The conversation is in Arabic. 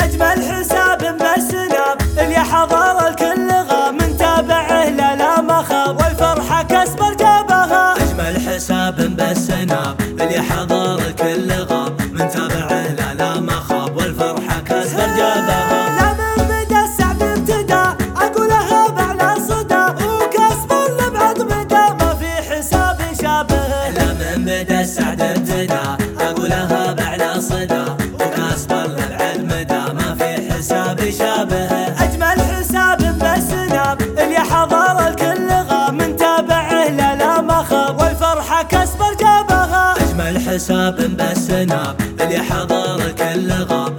أجمل حساب بالسناب اللي حضر الكل غاب من تابعه لا ما خاب والفرحة كسبر جابها. أجمل حساب بالسناب اللي حضر الكل غاب من تابعه لا ما خاب والفرحة كسبر جابها. لا من مدى السعد ابتدى أقولها بعلى صدى وكسبر لبعد مدى ما في حساب شابه. لا من مدى السعد ابتدى أقولها بعلى صدى وكسبر لبعد مدى ما في حساب شابه. أجمل حساب بالسناب اللي حضر الكل غاب من تابعه لا ما خاب والفرحة كسبر جابها. أجمل حساب بالسناب اللي حضر الكل غاب